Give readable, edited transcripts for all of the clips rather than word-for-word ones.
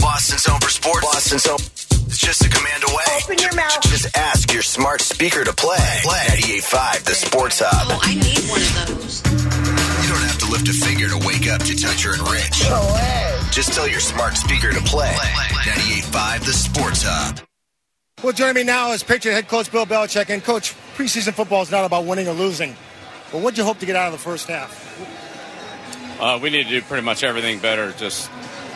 Boston's Home for Sports. Boston's Home. It's just a command away. Open your mouth. Just ask your smart speaker to play. 98.5, the Sports Hub. Oh, I need one of those. You don't have to lift a finger to wake up to Toucher and Rich. Just tell your smart speaker to play. 98.5, the Sports Hub. Well, joining me now is Patriot head coach Bill Belichick. And, Coach, preseason football is not about winning or losing. But what do you hope to get out of the first half? We need to do pretty much everything better, just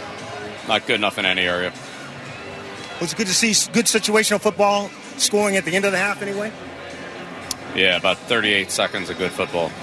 not good enough in any area. Was it good to see good situational football scoring at the end of the half anyway? Yeah, about 38 seconds of good football.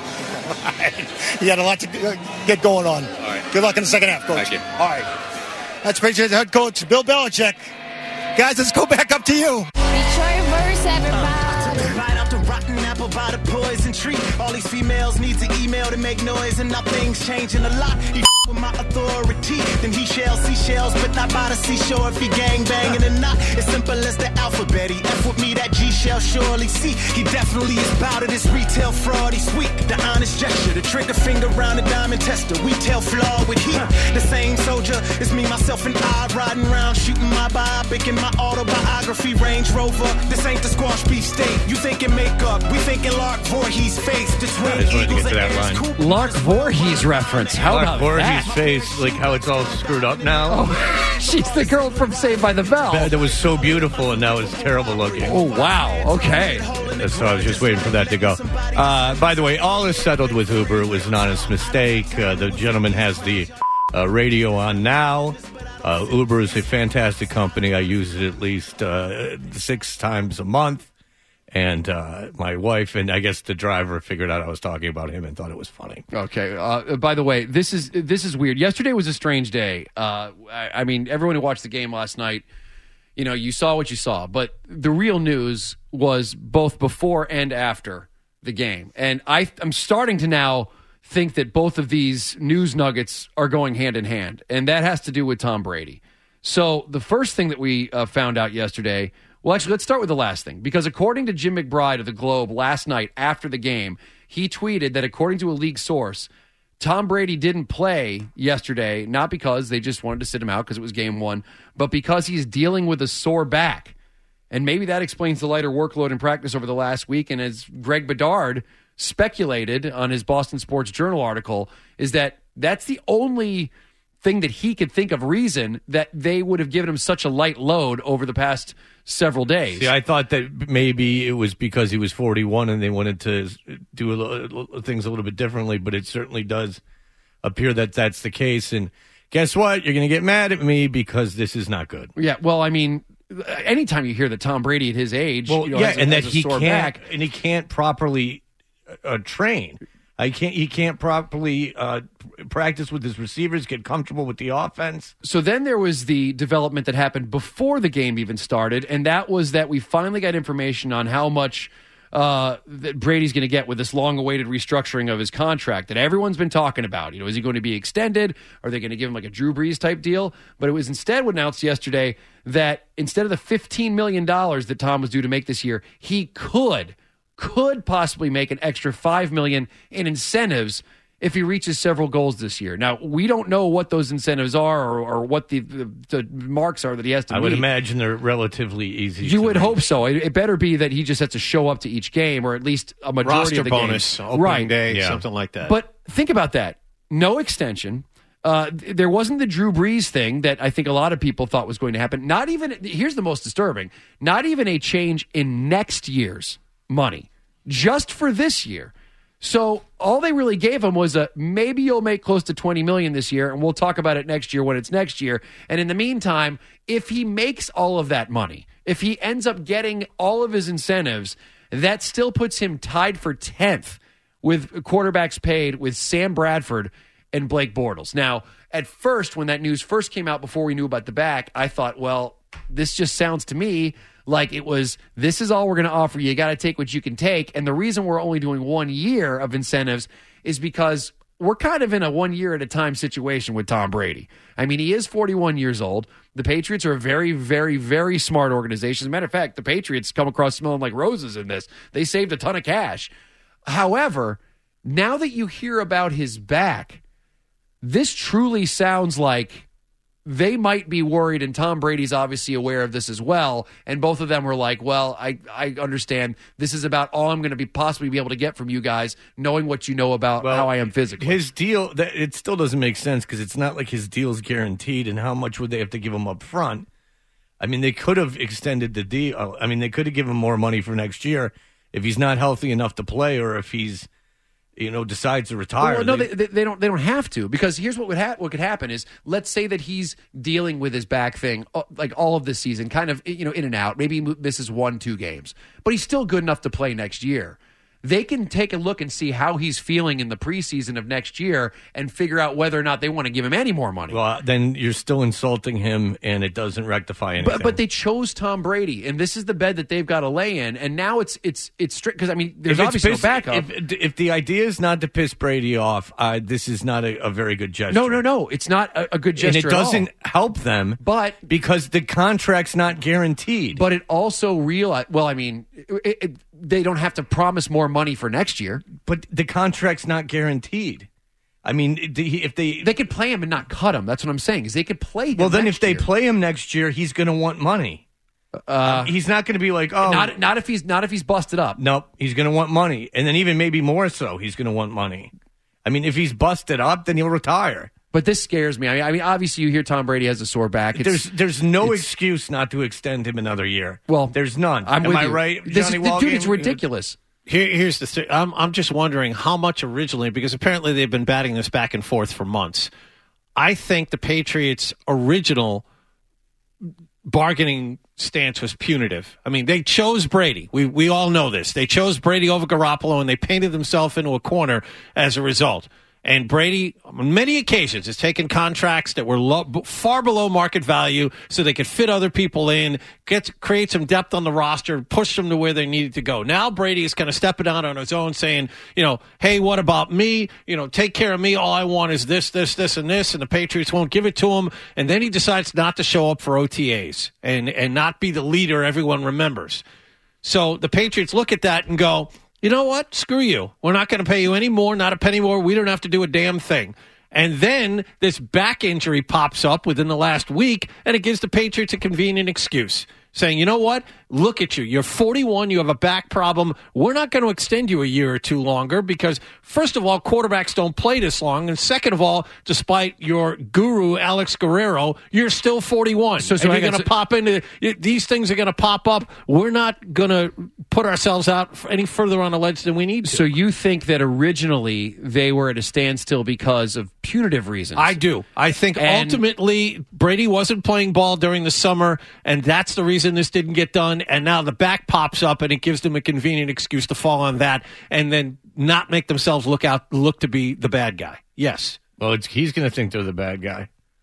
You had a lot to get going on. All right. Good luck in the second half, Coach. Thank you. All right. That's Patriots head coach Bill Belichick. Guys, let's go back up to you. Detroit verse, everybody. Right out the rotten apple by the poison tree. All these females need to email to make noise, and now things changing a lot. He with my authority, then he shall see shells, but not by the seashore. If he gang banging or not, it's simple as the alphabet. He F with me, that G shall surely see. He definitely is bout of this retail fraud. He's weak, the honest gesture, the trigger finger round the diamond tester. We tell flaw with heat. The same soldier is me, myself, and I riding around shooting my biopic in my autobiography. Range Rover, this ain't the squash beef steak. You thinking makeup, we thinking Lark Voorhees face. This I just wanted to get to that line. Lark Voorhees reference. How Lark about Voorhees' that? face, like how it's all screwed up now. Oh, she's the girl from Saved by the Bell. That was so beautiful, and now it's terrible looking. Oh, wow. Okay. So I was just waiting for that to go. By the way, all is settled with Uber. It was an honest mistake. The gentleman has the radio on now. Uber is a fantastic company. I use it at least 6 times a month. And my wife and I guess the driver figured out I was talking about him and thought it was funny. Okay. By the way, this is weird. Yesterday was a strange day. I mean, everyone who watched the game last night, you know, you saw what you saw. But the real news was both before and after the game. And I'm starting to now think that both of these news nuggets are going hand in hand. And that has to do with Tom Brady. So the first thing that we found out yesterday. Well, actually, let's start with the last thing, because according to Jim McBride of the Globe last night after the game, he tweeted that according to a league source, Tom Brady didn't play yesterday, not because they just wanted to sit him out because it was game 1, but because he's dealing with a sore back. And maybe that explains the lighter workload in practice over the last week. And as Greg Bedard speculated on his Boston Sports Journal article, is that that's the only thing that he could think of reason that they would have given him such a light load over the past several days. See, I thought that maybe it was because he was 41 and they wanted to do things a little bit differently, but it certainly does appear that that's the case. And guess what? You're going to get mad at me because this is not good. Yeah, well, I mean, anytime you hear that Tom Brady at his age, well, has a he sore can't, back, and he can't properly train. He can't properly practice with his receivers, get comfortable with the offense. So then there was the development that happened before the game even started, and that was that we finally got information on how much that Brady's going to get with this long-awaited restructuring of his contract that everyone's been talking about. You know, is he going to be extended? Are they going to give him like a Drew Brees type deal? But it was instead announced yesterday that instead of the $15 million that Tom was due to make this year, he could possibly make an extra $5 million in incentives if he reaches several goals this year. Now, we don't know what those incentives are or what the marks are that he has to meet. I would imagine they're relatively easy. You would hope so. It better be that he just has to show up to each game, or at least a majority roster of the bonus, games. opening day, something like that. But think about that. No extension. There wasn't the Drew Brees thing that I think a lot of people thought was going to happen. Not even, here's the most disturbing, not even a change in next year's money, just for this year. So all they really gave him was maybe you'll make close to $20 million this year, and we'll talk about it next year when it's next year. And in the meantime, if he makes all of that money, if he ends up getting all of his incentives, that still puts him tied for 10th with quarterbacks paid with Sam Bradford and Blake Bortles. Now, at first, when that news first came out before we knew about the back, I thought, well, this just sounds to me like it was, this is all we're going to offer you. You got to take what you can take. And the reason we're only doing 1 year of incentives is because we're kind of in a 1 year at a time situation with Tom Brady. I mean, he is 41 years old. The Patriots are a very, very, very smart organization. As a matter of fact, the Patriots come across smelling like roses in this. They saved a ton of cash. However, now that you hear about his back, this truly sounds like they might be worried, and Tom Brady's obviously aware of this as well. And both of them were like, well, I understand this is about all I'm going to be possibly be able to get from you guys, knowing what you know about how I am physically. His deal, it still doesn't make sense because it's not like his deal's guaranteed, and how much would they have to give him up front? I mean, they could have extended the deal. I mean, they could have given him more money for next year if he's not healthy enough to play, or if he's, decides to retire. Well, no, they don't have to, because here's what could happen is, let's say that he's dealing with his back thing like all of this season, kind of in and out. Maybe he misses 1-2 games, but he's still good enough to play next year. They can take a look and see how he's feeling in the preseason of next year and figure out whether or not they want to give him any more money. Well, then you're still insulting him, and it doesn't rectify anything. But they chose Tom Brady, and this is the bed that they've got to lay in. And now it's strict, because I mean, there's obviously no backup. If the idea is not to piss Brady off, this is not a very good gesture. No, it's not a good gesture. And it doesn't help them, but because the contract's not guaranteed. But it also they don't have to promise more money for next year. But the contract's not guaranteed. I mean, if they could play him and not cut him. That's what I'm saying, is they could play him. Well, then if they year. play him next year, he's going to want money. He's not going to be like, not if he's busted up. Nope, he's going to want money, and then even maybe more so, he's going to want money. I mean, if he's busted up, then he'll retire. But this scares me. I mean, obviously, you hear Tom Brady has a sore back. There's no excuse not to extend him another year. Well, there's none. Am I right, Johnny Walgame? Dude, it's ridiculous. Here's the thing. I'm just wondering how much originally, because apparently they've been batting this back and forth for months. I think the Patriots' original bargaining stance was punitive. I mean, they chose Brady. We all know this. They chose Brady over Garoppolo, and they painted themselves into a corner as a result. And Brady, on many occasions, has taken contracts that were far below market value so they could fit other people in, create some depth on the roster, push them to where they needed to go. Now Brady is kind of stepping out on his own, saying, hey, what about me? Take care of me. All I want is this, this, this, and this, and the Patriots won't give it to him. And then he decides not to show up for OTAs and not be the leader everyone remembers. So the Patriots look at that and go, you know what? Screw you. We're not going to pay you any more, not a penny more. We don't have to do a damn thing. And then this back injury pops up within the last week, and it gives the Patriots a convenient excuse, saying, you know what? Look at you. You're 41. You have a back problem. We're not going to extend you a year or two longer because, first of all, quarterbacks don't play this long. And second of all, despite your guru, Alex Guerrero, you're still 41. So you're going to pop into these things are going to pop up. We're not going to put ourselves out any further on the ledge than we need to. So you think that originally they were at a standstill because of punitive reasons? I do. I think ultimately Brady wasn't playing ball during the summer, and that's the reason this didn't get done. And now the back pops up, and it gives them a convenient excuse to fall on that, and then not make themselves look to be the bad guy. Yes. Well, he's going to think they're the bad guy.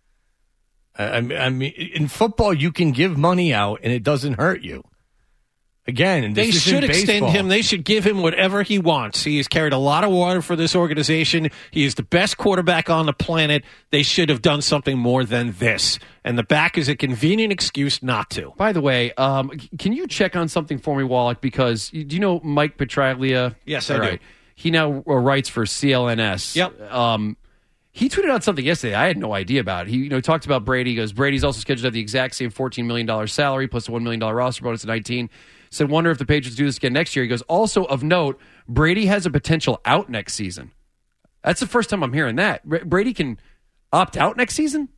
I mean, in football, you can give money out, and it doesn't hurt you. Again, they should extend him. They should give him whatever he wants. He has carried a lot of water for this organization. He is the best quarterback on the planet. They should have done something more than this. And the back is a convenient excuse not to. By the way, can you check on something for me, Wallach? Because do you know Mike Petraglia? Yes, I do. He now writes for CLNS. Yep. He tweeted out something yesterday I had no idea about. He talked about Brady. He goes, Brady's also scheduled to have the exact same $14 million salary plus a $1 million roster bonus at 19. Said, wonder if the Patriots do this again next year. He goes, also of note, Brady has a potential out next season. That's the first time I'm hearing that. Brady can opt out next season?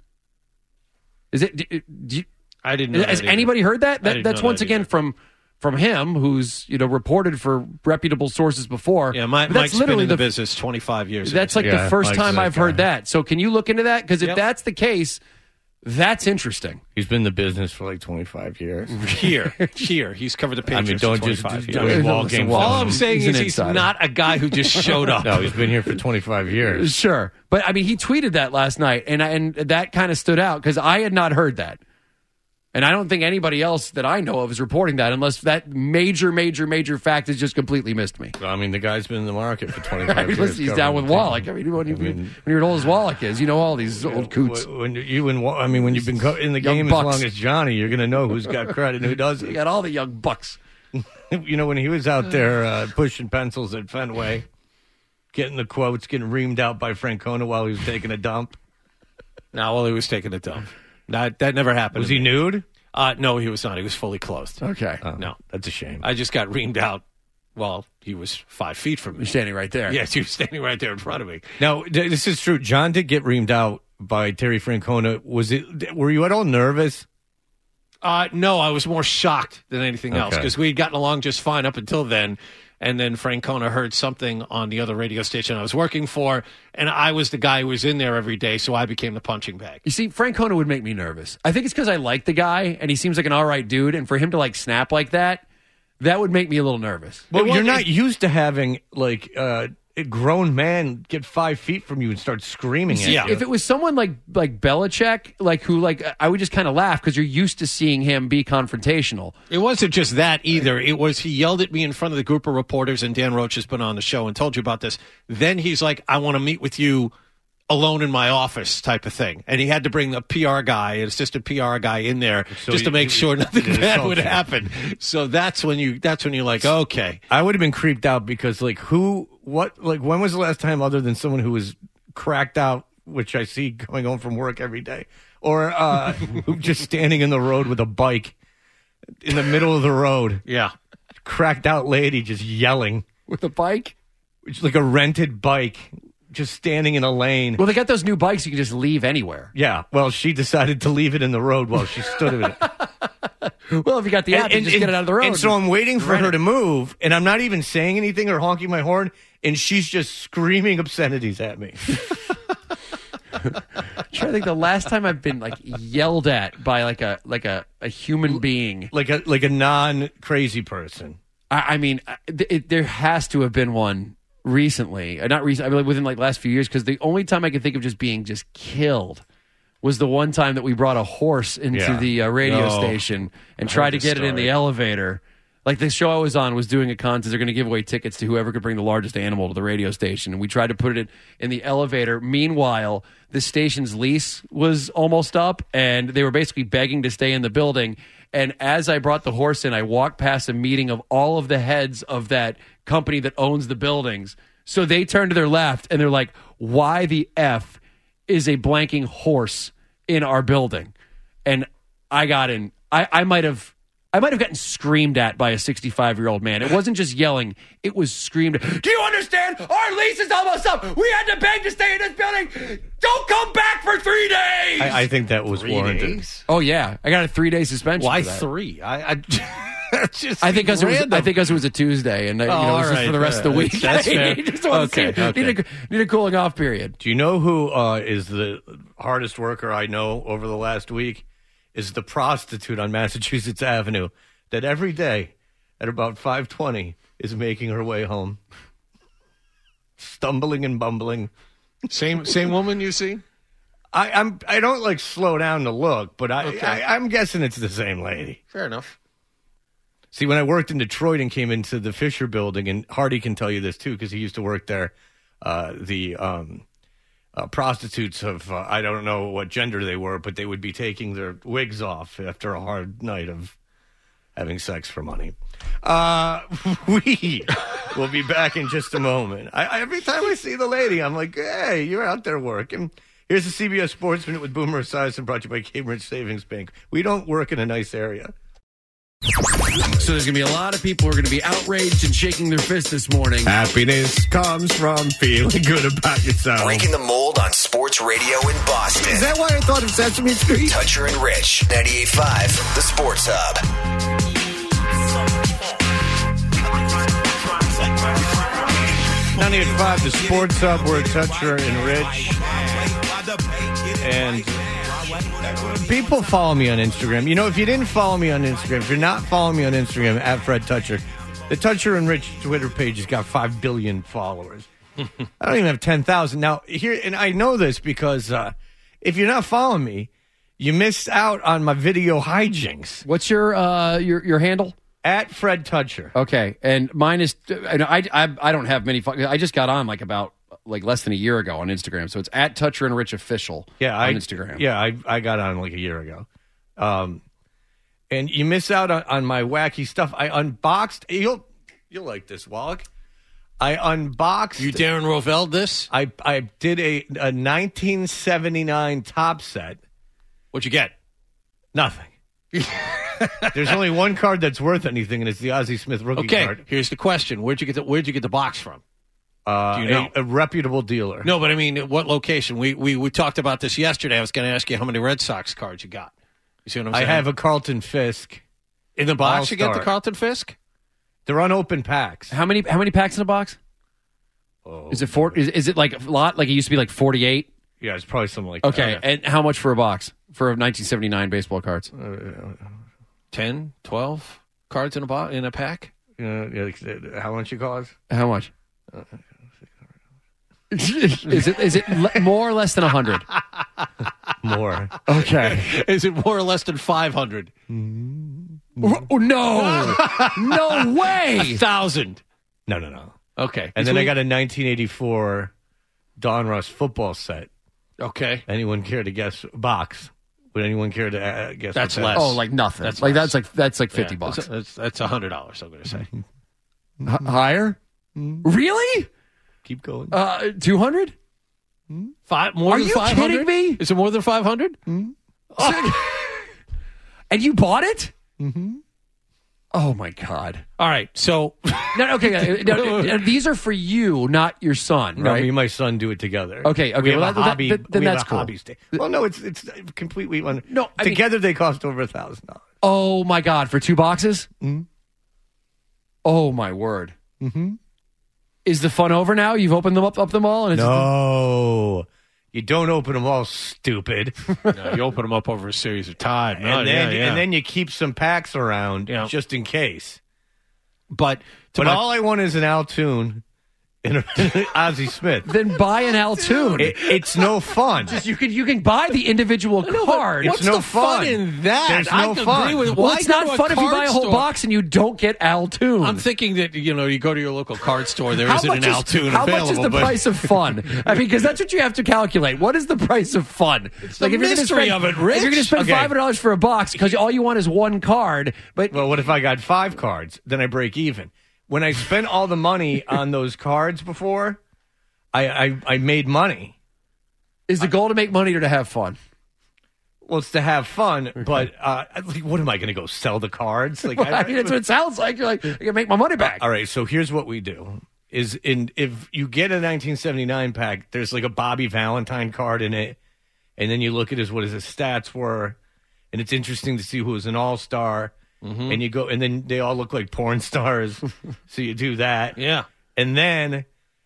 Is it? I didn't know. Has anybody heard that? That's once again from him, who's reported for reputable sources before. Yeah, Mike's been in the business 25 years. That's like the first time I've heard that. So can you look into that? Because if that's the case, that's interesting. He's been in the business for like 25 years. Here. He's covered the Patriots for 25 years. All I'm saying is he's not a guy who just showed up. No, he's been here for 25 years. Sure. But, I mean, he tweeted that last night, and that kind of stood out because I had not heard that. And I don't think anybody else that I know of is reporting that unless that major fact has just completely missed me. I mean, the guy's been in the market for 25 years. He's down with Wallach. I mean, when you're as old as Wallach is, you know all these old coots. When you've been in the game as long as Johnny, you're going to know who's got credit and who doesn't. You got all the young bucks. When he was out there pushing pencils at Fenway, getting the quotes, getting reamed out by Francona while he was taking a dump. While he was taking a dump. That never happened. Was to he me. nude? No, he was not. He was fully clothed. Okay. No. That's a shame. I just got reamed out. Well, he was 5 feet from me. You're standing right there. Yes, he was standing right there in front of me. Now, this is true. John did get reamed out by Terry Francona. Were you at all nervous? No, I was more shocked than anything else Okay. because we had gotten along just fine up until then. And then Francona heard something on the other radio station I was working for, and I was the guy who was in there every day, so I became the punching bag. You see, Francona would make me nervous. I think it's because I like the guy, and he seems like an all right dude, and for him to, like, snap like that would make me a little nervous. Well, you're not used to having, like, a grown man get 5 feet from you and start screaming at you. If it was someone like Belichick, I would just kind of laugh because you're used to seeing him be confrontational. It wasn't just that either. It was he yelled at me in front of the group of reporters, and Dan Roach has been on the show and told you about this. Then he's like, I want to meet with you alone in my office type of thing. And he had to bring a PR guy, an assistant PR guy in there just to make sure nothing bad would happen. So that's when you're like, okay. I would have been creeped out because, like, when was the last time other than someone who was cracked out, which I see going home from work every day, or who just standing in the road with a bike in the middle of the road? Yeah. Cracked out lady just yelling. With a bike? It's like a rented bike, just standing in a lane. Well, they got those new bikes you can just leave anywhere. Yeah, well, she decided to leave it in the road while she stood in it. Well, if you got the app, you just get it out of the road. And so I'm waiting for her to move, and I'm not even saying anything or honking my horn, and she's just screaming obscenities at me. I'm trying to think the last time I've been, like, yelled at by like a human being. Like a non-crazy person. I mean, there has to have been one recently. Not recently, I mean, within, like, last few years, because the only time I can think of just being just killed was the one time that we brought a horse into the radio station and tried to get it in the elevator. Like, the show I was on was doing a contest. They're going to give away tickets to whoever could bring the largest animal to the radio station. And we tried to put it in the elevator. Meanwhile, the station's lease was almost up, and they were basically begging to stay in the building. And as I brought the horse in, I walked past a meeting of all of the heads of that company that owns the buildings. So they turned to their left, and they're like, why the F is a blanking horse in our building? And I got in. I might have gotten screamed at by a 65-year-old man. It wasn't just yelling. It was screamed. Do you understand? Our lease is almost up. We had to beg to stay in this building. Don't come back for 3 days. I think that was 3 warranted. days? Oh, yeah. I got a 3-day suspension. Why for that. 3? I think because it was a Tuesday, and it was just for the rest of the week. That's fair. Just wanted to see, need a cooling off period. Do you know who is the hardest worker I know over the last week? Is the prostitute on Massachusetts Avenue that every day at about 5:20 is making her way home, stumbling and bumbling. Same woman you see? I don't like slow down to look, but I'm guessing it's the same lady. Fair enough. See, when I worked in Detroit and came into the Fisher Building, and Hardy can tell you this too because he used to work there, prostitutes of, I don't know what gender they were, but they would be taking their wigs off after a hard night of having sex for money. We will be back in just a moment. Every time I see the lady, I'm like, hey, you're out there working. Here's the CBS Sports Minute with Boomer Esiason, brought to you by Cambridge Savings Bank. We don't work in a nice area. So there's going to be a lot of people who are going to be outraged and shaking their fist this morning. Happiness comes from feeling good about yourself. Breaking the mold on sports radio in Boston. Is that why I thought of Sesame Street? Toucher and Rich, 98.5, The Sports Hub. 98.5, The Sports Hub. We're Toucher and Rich. And people follow me on Instagram. You know, if you didn't follow me on Instagram, if you're not following me on Instagram, at Fred Toucher, the Toucher and Rich Twitter page has got 5 billion followers. I don't even have 10,000. Now, here, and I know this because if you're not following me, you missed out on my video hijinks. What's your handle? At Fred Toucher. Okay, and mine is. I don't have many. I just got on about less than a year ago on Instagram, so it's at Toucher and Rich Official. On Instagram. Yeah, I got on like a year ago. And you miss out on my wacky stuff. I unboxed. You'll like this, Wallach. I unboxed. You Darren Rovell this? I did a 1979 top set. What'd you get? Nothing. There's only one card that's worth anything, and it's the Ozzie Smith rookie card. Here's the question: Where'd you get the box from? Do you know? A reputable dealer. No, but I mean, what location? We talked about this yesterday. I was going to ask you how many Red Sox cards you got. You see what I'm saying? I have a Carlton Fisk. In the box, All-Star. you get the Carlton Fisk? They're unopened packs. How many packs in a box? Oh, Is it is it like a lot? Like it used to be like 48? Yeah, it's probably something like Okay, that. and how much for a box for 1979 baseball cards? 10, 12 cards in a pack? How much you cost? How much? Is it more or less than 100? More. Okay. Is it more or less than 500? Oh, no. No way. 1,000. No. Okay. And then I got a 1984 Don Russ football set. Okay. Anyone care to guess box? Would anyone care to guess? That's what that less. is? Oh, like nothing. That's like less. that's like $50. That's $100, I'm going to say. Higher? Really? Keep going. 200? More Are than you 500? kidding me? Is it more than 500? And you bought it? Mm-hmm. Oh my God! All right, so No, okay. No, these are for you, not your son, No, right? me and my son do it together. Okay, We have well, a hobby. then we have that's a cool. hobby state. Well, no, it's completely. No, I mean- together they cost over $1,000. Oh my God! For 2 boxes? Mm-hmm. Oh my word! Mm-hmm. Is the fun over now? You've opened them up them all, and it's No, you don't open them all, stupid. no, you open them up over a series of time. No, and then you keep some packs around just in case. But all I want is an Altoon and Ozzie Smith. then buy an Altoon. It's no fun. You can buy the individual card. It's what's no the fun in that? There's I no agree fun. with- Well, why it's go not to a fun if you card buy a whole store? box and you don't get Altoon. I'm thinking that you go to your local card store. There isn't an is- Altoon how available. much is the but price of fun? I mean, because that's what you have to calculate. What is the price of fun? the if you're gonna mystery spend, of it, Rich. If you're going to spend Okay. $500 for a box because all you want is one card, but Well, what if I got 5 cards? Then I break even. When I spent all the money on those cards before, I made money. is the goal to make money or to have fun? Well, it's to have fun, but what am I going to go sell the cards? Like, I mean, that's what it sounds like. You're like, I can make my money back. All right, so here's what we do: if you get a 1979 pack, there's like a Bobby Valentine card in it, and then you look at what his stats were, and it's interesting to see who was an all-star. Mm-hmm. And you go, and then they all look like porn stars, so you do that. Yeah. And then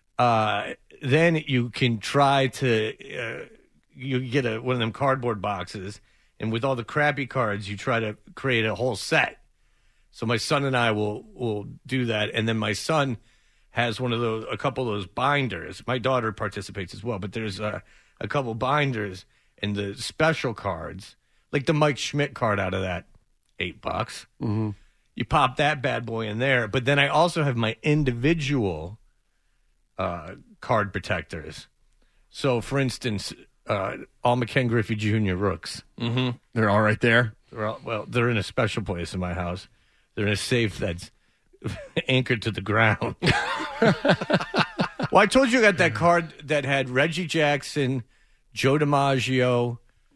you can try to you get one of them cardboard boxes, and with all the crappy cards, you try to create a whole set. So my son and I will do that, and then my son has a couple of those binders. My daughter participates as well, but there's a couple binders and the special cards, like the Mike Schmidt card out of that, $8. Mm-hmm. You pop that bad boy in there, but then I also have my individual card protectors. So, for instance, all McKen Griffey Jr. rooks. Mm-hmm. They're all right there. They're in a special place in my house. They're in a safe that's anchored to the ground. Well, I told you I got that card that had Reggie Jackson, Joe DiMaggio,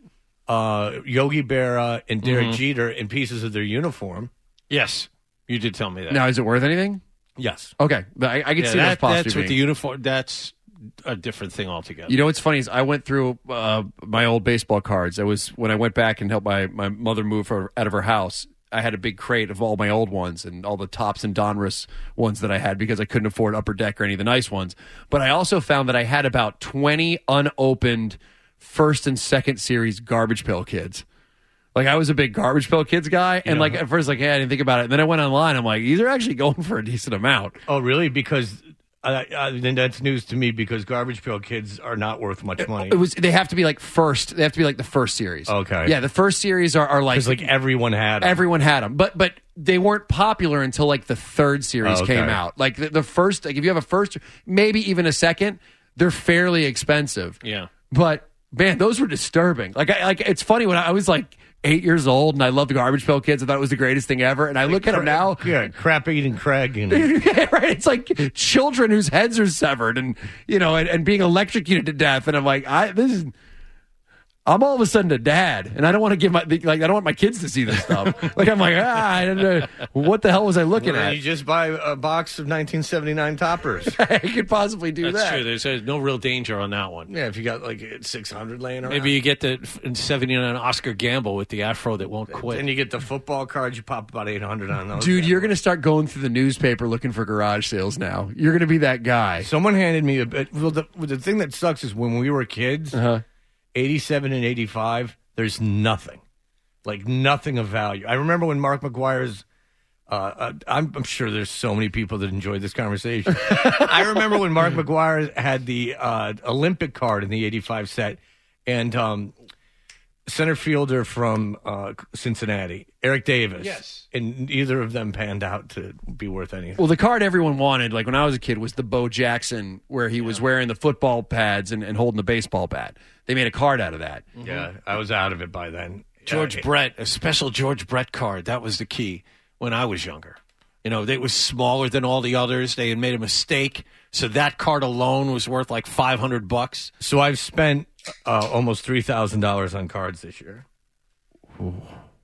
Yogi Berra, and Derek Jeter in pieces of their uniform. Yes, you did tell me that. Now, is it worth anything? Yes. Okay, but I can see those possibly that's with being. the uniform. That's a different thing altogether. You know what's funny is I went through my old baseball cards. It was when I went back and helped my mother move her out of her house. I had a big crate of all my old ones and all the Topps and Donruss ones that I had because I couldn't afford Upper Deck or any of the nice ones. But I also found that I had about 20 unopened first and second series Garbage Pail Kids. Like, I was a big Garbage Pail Kids guy, and like at first, like, hey, I didn't think about it. And then I went online. I'm like, these are actually going for a decent amount. Oh, really? Because then that's news to me because Garbage Pail Kids are not worth much money. They have to be like first. They have to be like the first series. Okay. Yeah, the first series are like Because like everyone had them. everyone had them, but they weren't popular until like the third series Okay. came out. Like the first, like if you have a first, maybe even a second, they're fairly expensive. Yeah. But man, those were disturbing. Like it's funny when I was like 8 years old and I loved the Garbage Pail Kids. I thought it was the greatest thing ever. And I look at them now. Yeah, crap eating Craig. And Yeah, right. It's like children whose heads are severed and, you know, and being electrocuted to death. And I'm like, I'm all of a sudden a dad, and I don't want to give I don't want my kids to see this stuff. Like I'm like, I don't know, what the hell was I looking at? You just buy a box of 1979 toppers. I could possibly do That's that. true. There's no real danger on that one. Yeah, if you got like 600 laying around. Maybe you get the 79 Oscar Gamble with the afro that won't quit. And you get the football cards. You pop about 800 on those. Dude, you're going to start going through the newspaper looking for garage sales now. You're going to be that guy. Someone handed me a bit. Well, the thing that sucks is when we were kids, 87 and 85, there's nothing. Like nothing of value. I remember when Mark McGuire's, I'm sure there's so many people that enjoyed this conversation. I remember when Mark McGuire had the Olympic card in the 85 set, and center fielder from Cincinnati, Eric Davis. Yes. And neither of them panned out to be worth anything. Well, the card everyone wanted, like when I was a kid, was the Bo Jackson, where he was wearing the football pads and holding the baseball bat. They made a card out of that. Yeah, I was out of it by then. George Brett, a special George Brett card. That was the key when I was younger. You know, they was smaller than all the others. They had made a mistake, so that card alone was worth like $500. So I've spent almost $3,000 on cards this year. Ooh.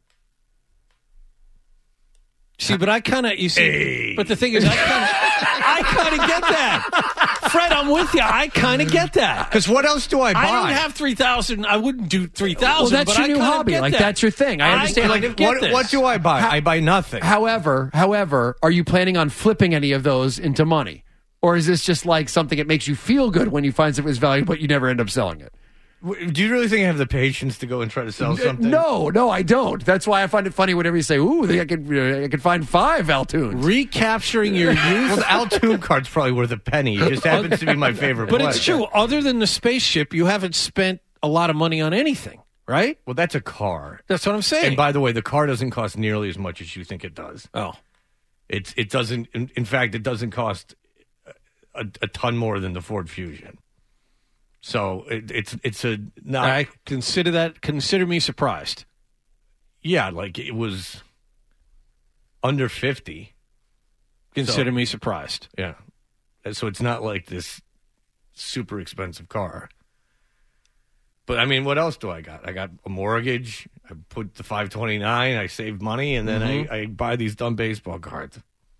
See, but I kind of, but the thing is, I kind of get that. Fred, I'm with you. I kind of get that. Because what else do I buy? I don't have 3,000. I wouldn't do 3,000. Well, that's your new hobby. Like, that's your thing. I understand. What do I buy? I buy nothing. However, are you planning on flipping any of those into money? Or is this just like something that makes you feel good when you find something that's valuable, but you never end up selling it? Do you really think I have the patience to go and try to sell something? No, I don't. That's why I find it funny whenever you say, "Ooh, I could find 5 Altoons." Recapturing your youth. Well, the Altoon card's probably worth a penny. It just happens to be my favorite. But it's true. Other than the spaceship, you haven't spent a lot of money on anything, right? Well, that's a car. That's what I'm saying. And by the way, the car doesn't cost nearly as much as you think it does. Oh, it doesn't. In fact, it doesn't cost a ton more than the Ford Fusion. So it's a. I consider me surprised. Yeah, like it was under 50. Consider me surprised. Yeah, so it's not like this super expensive car. But I mean, what else do I got? I got a mortgage. I put the $529. I saved money, and then I buy these dumb baseball cards.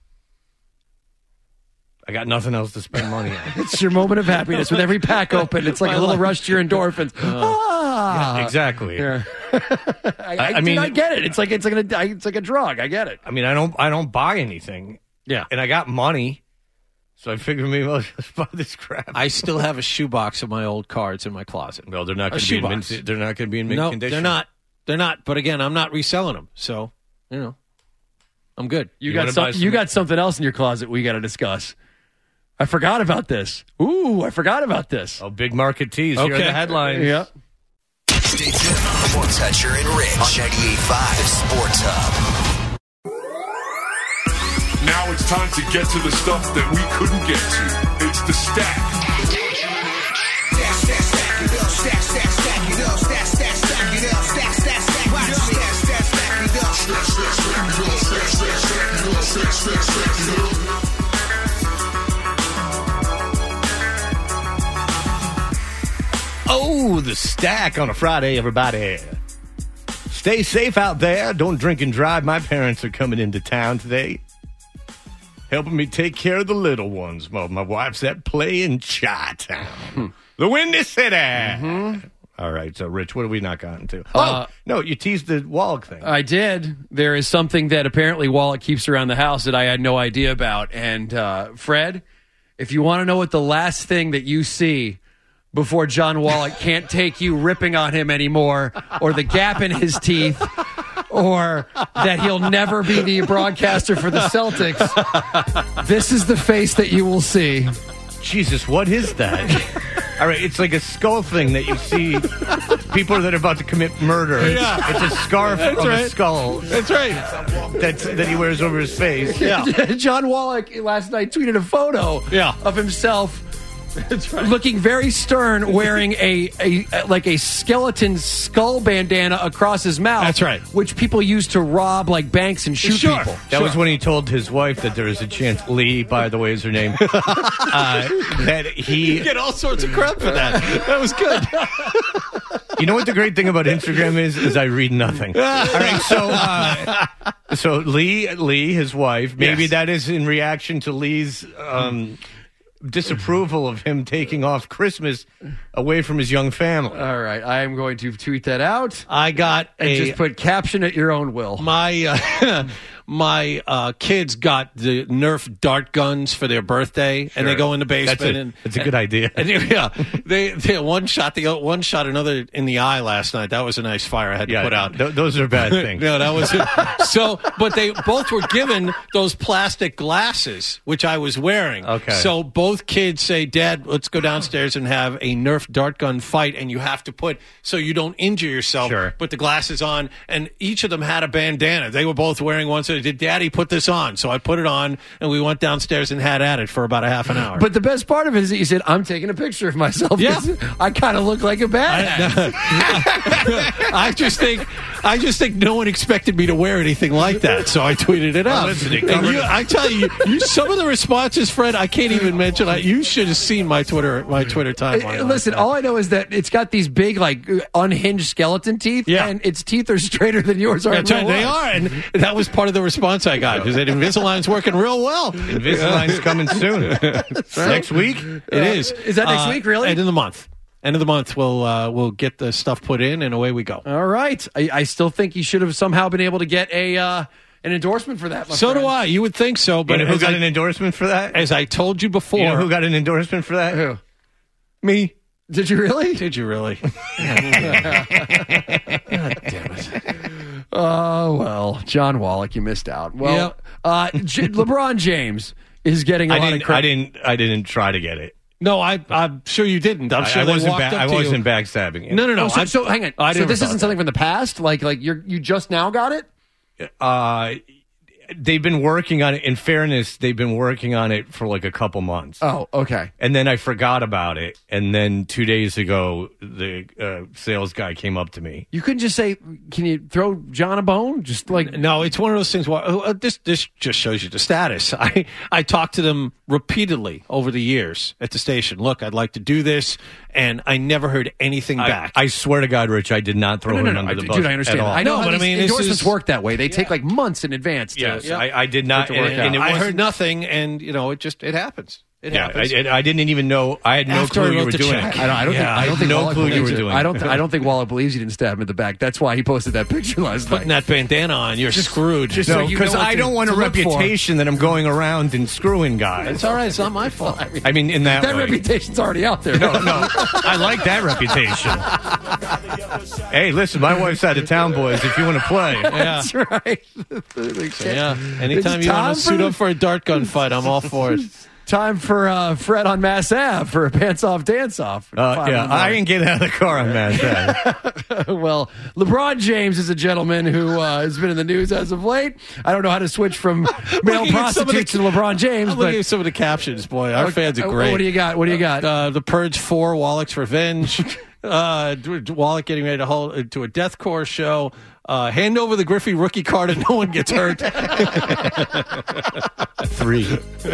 I got nothing else to spend money on. It's your moment of happiness with every pack open. It's like a little rush to your endorphins. Yeah, exactly. Yeah. I mean, I get it. It's like a drug. I get it. I mean, I don't buy anything. Yeah, and I got money, so I figured maybe I'll just buy this crap. I still have a shoebox of my old cards in my closet. Well, they're not going to be in mint. They're not going to be in mint condition. They're not. They're not. But again, I'm not reselling them, so I'm good. You got something else in your closet we got to discuss. I forgot about this. Ooh, I forgot about this. Oh, big market tease. Okay. Here are the headlines. Yep. Stay tuned. More Toucher and Rich on 98.5 Sports Hub. Now it's time to get to the stuff that we couldn't get to. It's the stack. Oh, the stack on a Friday, everybody. Stay safe out there. Don't drink and drive. My parents are coming into town today, helping me take care of the little ones. Well, my wife's at play in Chi-Town, the Windy City. Mm-hmm. All right, so Rich, what have we not gotten to? No, you teased the Wallach thing. I did. There is something that apparently Wallach keeps around the house that I had no idea about. And Fred, if you want to know what the last thing that you see before John Wallach can't take you ripping on him anymore, or the gap in his teeth, or that he'll never be the broadcaster for the Celtics, this is the face that you will see. Jesus, what is that? All right, it's like a skull thing that you see people that are about to commit murder. Yeah. It's a scarf of a skull. That's right. That he wears over his face. Yeah. John Wallach last night tweeted a photo of himself looking very stern, wearing a skeleton skull bandana across his mouth. That's right. Which people use to rob like banks and shoot people. That was when he told his wife that there is a chance, Lee, by the way, is her name, that he... You get all sorts of crap for that. That was good. You know what the great thing about Instagram is I read nothing. All right, so Lee, his wife, maybe that is in reaction to Lee's disapproval of him taking off Christmas away from his young family. All right, I am going to tweet that out. I got just put caption at your own will. My kids got the Nerf dart guns for their birthday, and they go in the basement. That's a good idea. And they one shot another in the eye last night. That was a nice fire I had to put out. Those are bad things. No, that was it. So, but they both were given those plastic glasses, which I was wearing. Okay. So both kids say, "Dad, let's go downstairs and have a Nerf dart gun fight," and you have to put so you don't injure yourself. Sure. Put the glasses on, and each of them had a bandana. They were both wearing one. So did Daddy put this on? So I put it on, and we went downstairs and had at it for about a half an hour. But the best part of it is that you said, "I'm taking a picture of myself." Yeah. I kind of look like a badass. I just think no one expected me to wear anything like that, so I tweeted it out. I tell you, some of the responses, Fred, I can't even mention. You should have seen my Twitter timeline. Listen, all I know is that it's got these big, like unhinged skeleton teeth, and its teeth are straighter than yours are. That's right, they are, and that was part of the response I got because Invisalign's working real well. Invisalign's coming soon. Next week. It is. Is that next week? Really? End of the month. End of the month, we'll get the stuff put in, and away we go. All right. I still think you should have somehow been able to get an endorsement for that. So do I. You would think so, but who got an endorsement for that? As I told you before, you know who got an endorsement for that? Who? Me. Did you really? Did you really? God damn it. Oh, well, John Wallach, you missed out. Well, LeBron James is getting a lot of credit. I didn't try to get it. No, I'm sure you didn't. I'm sure I they wasn't walked up to I wasn't you. backstabbing you. No. So hang on. So this isn't something from the past? Like you just now got it? They've been working on it. In fairness, they've been working on it for like a couple months. Oh, okay. And then I forgot about it. And then 2 days ago, the sales guy came up to me. You couldn't just say, "Can you throw John a bone?" Just like no, it's one of those things. This just shows you the status. I talked to them repeatedly over the years at the station. Look, I'd like to do this, and I never heard anything back. I swear to God, Rich, I did not throw him under the bus. Dude, I understand. At all. I know, but I mean, endorsements work that way. They take like months in advance. Yes, I did not. And I heard nothing, and it happens. It happens. I didn't even know. I had no clue you were doing it. I don't think no Wallach clue you were believes it. doing. I don't think Wallach believes you didn't stab him in the back. That's why he posted that picture last night. Putting that bandana on, you're screwed. Because I don't want a reputation that I'm going around and screwing guys. It's all right. It's not my fault. I mean, in that way. reputation's already out there. No. I like that reputation. Hey, listen, my wife's out of town, boys. If you want to play, That's right. Anytime you want to suit up for a dart gun fight, I'm all for it. Time for Fred on Mass Ave for a pants off dance off. I didn't get out of the car on Mass Ave. Well, LeBron James is a gentleman who has been in the news as of late. I don't know how to switch from male prostitutes to LeBron James. I'm looking at some of the captions, boy. Our fans are great. What do you got? The Purge 4, Wallach's Revenge. Wallach getting ready to hold to a deathcore show. Hand over the Griffey rookie card and no one gets hurt. 3.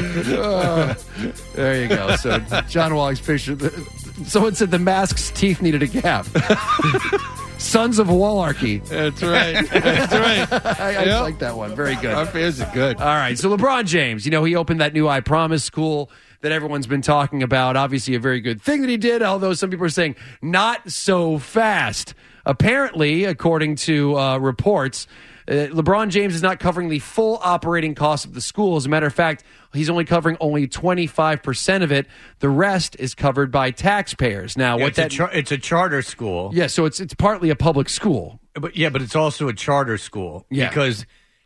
There you go. So John Wallach's picture. Someone said the mask's teeth needed a gap. Sons of Wallarchy. That's right. I like that one. Very good. Our fans are good. All right. So LeBron James, he opened that new I Promise school that everyone's been talking about. Obviously a very good thing that he did, although some people are saying not so fast. Apparently, according to reports, LeBron James is not covering the full operating costs of the school. As a matter of fact, he's only covering only 25% of it. The rest is covered by taxpayers. Now, it's a charter school. Yeah, so it's partly a public school. But it's also a charter school. Yeah. Because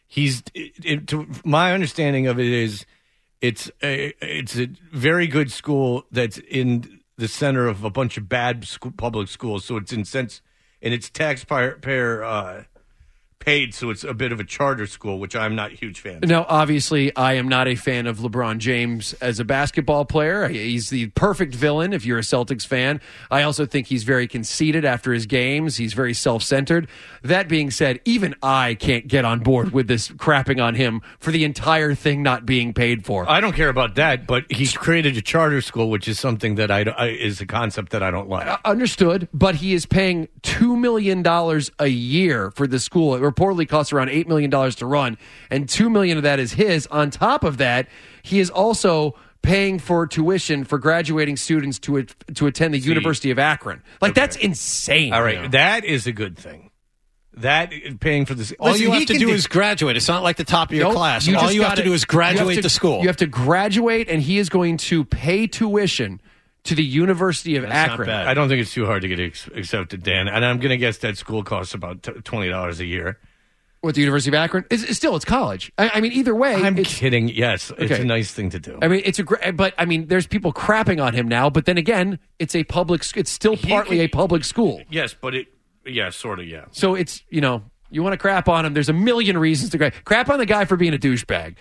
my understanding of it is it's a very good school that's in the center of a bunch of bad public schools. So it's in sense. And it's taxpayer paid, so it's a bit of a charter school, which I'm not a huge fan of. Now, obviously, I am not a fan of LeBron James as a basketball player. He's the perfect villain if you're a Celtics fan. I also think he's very conceited after his games. He's very self-centered. That being said, even I can't get on board with this crapping on him for the entire thing not being paid for. I don't care about that, but he's created a charter school, which is something that is a concept that I don't like. Understood, but he is paying $2 million a year for the school. It reportedly costs around $8 million to run, and $2 million of that is his. On top of that, he is also paying for tuition for graduating students to attend the University of Akron. That's insane. All right, that is a good thing. That paying for this. All you have to do is graduate. It's not like the top of your class. All you have to do is graduate the school. You have to graduate, and he is going to pay tuition to the University of Akron. Not bad. I don't think it's too hard to get accepted, Dan. And I'm going to guess that school costs about $20 a year. What, the University of Akron? It's college. I mean, either way. I'm kidding. Yes, it's a nice thing to do. I mean, but I mean, there's people crapping on him now. But then again, it's a public. It's still partly a public school. Yes, but sort of, yeah. So it's, you want to crap on him. There's a million reasons to crap on the guy for being a douchebag,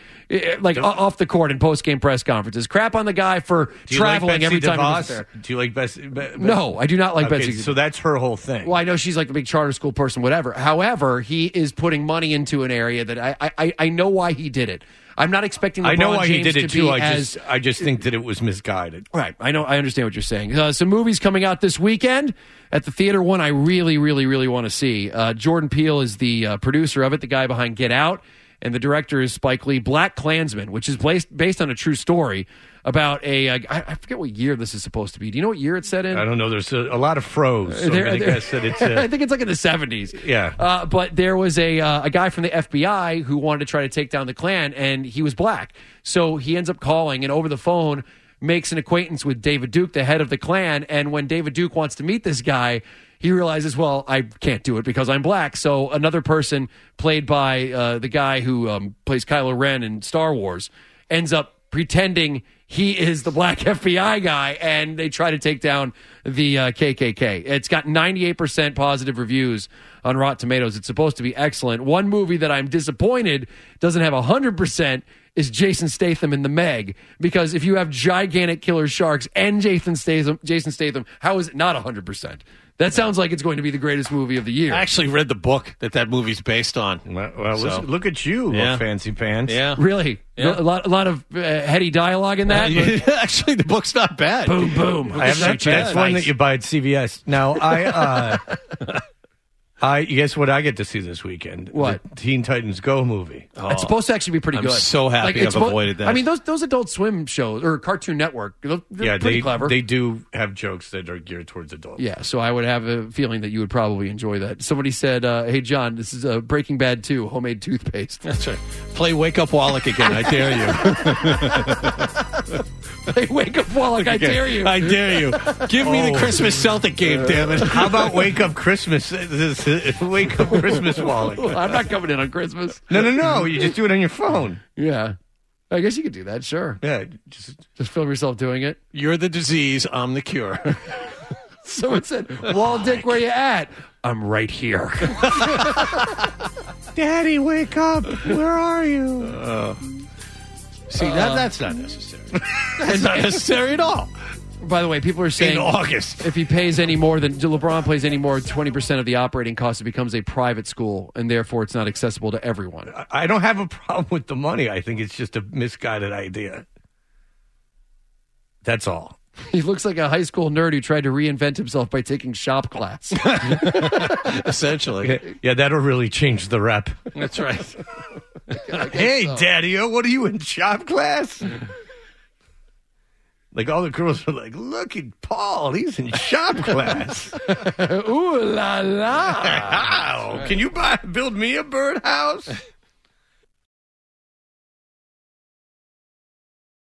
off the court in post-game press conferences. Crap on the guy for traveling every time he was there. Do you like Betsy? No, I do not like Betsy. So that's her whole thing. Well, I know she's like a big charter school person, whatever. However, he is putting money into an area that I know why he did it. I'm not expecting LeBron I know why James he did it to too. be I just think that it was misguided. Right. I know. I understand what you're saying. Some movies coming out this weekend at the theater. One I really, really, really want to see. Jordan Peele is the producer of it, the guy behind Get Out, and the director is Spike Lee. Black Klansman, which is based on a true story about I forget what year this is supposed to be. Do you know what year it's set in? I don't know. There's a lot of froze. So I'm going to guess that it's. I think it's like in the 70s. Yeah. But there was a guy from the FBI who wanted to try to take down the Klan, and he was black. So he ends up calling, and over the phone makes an acquaintance with David Duke, the head of the Klan. And when David Duke wants to meet this guy, he realizes, well, I can't do it because I'm black. So another person played by the guy who plays Kylo Ren in Star Wars ends up pretending he is the black FBI guy, and they try to take down the KKK. It's got 98% positive reviews on Rotten Tomatoes. It's supposed to be excellent. One movie that I'm disappointed doesn't have 100% is Jason Statham in The Meg, because if you have gigantic killer sharks and Jason Statham, how is it not 100%? That sounds like it's going to be the greatest movie of the year. I actually read the book that movie's based on. Well, look at you, fancy pants. Yeah. Really? Yeah. A lot of heady dialogue in that? Actually, the book's not bad. Boom, boom. That's one that you buy at CVS. Now, you guess what I get to see this weekend? What? The Teen Titans Go movie. It's supposed to actually be pretty I'm good. so happy I've avoided that. I mean, those Adult Swim shows, or Cartoon Network, they're pretty clever. They do have jokes that are geared towards adults. Yeah, so I would have a feeling that you would probably enjoy that. Somebody said, hey, John, this is Breaking Bad 2, homemade toothpaste. That's right. Play Wake Up Wallach again. I dare you. Play Wake Up Wallach. I dare you. I dare you. Give me the Christmas Celtic game, damn it. How about Wake Up Christmas? Wake Up Christmas Wallach. I'm not coming in on Christmas. No. You just do it on your phone. Yeah. I guess you could do that, sure. Yeah. Just film yourself doing it. You're the disease, I'm the cure. Someone said, Wall Dick, where you at? I'm right here. Daddy, wake up. Where are you? See, that's not necessary. That's not necessary at all. By the way, people are saying in August, if he pays any more than LeBron plays any more, 20% of the operating cost, it becomes a private school, and therefore it's not accessible to everyone. I don't have a problem with the money. I think it's just a misguided idea. That's all. He looks like a high school nerd who tried to reinvent himself by taking shop class. Essentially. Yeah, that'll really change the rep. That's right. Hey, Daddy-o, what are you in shop class? Like, all the girls are like, look at Paul. He's in shop class. Ooh la la. Wow. Can you build me a birdhouse?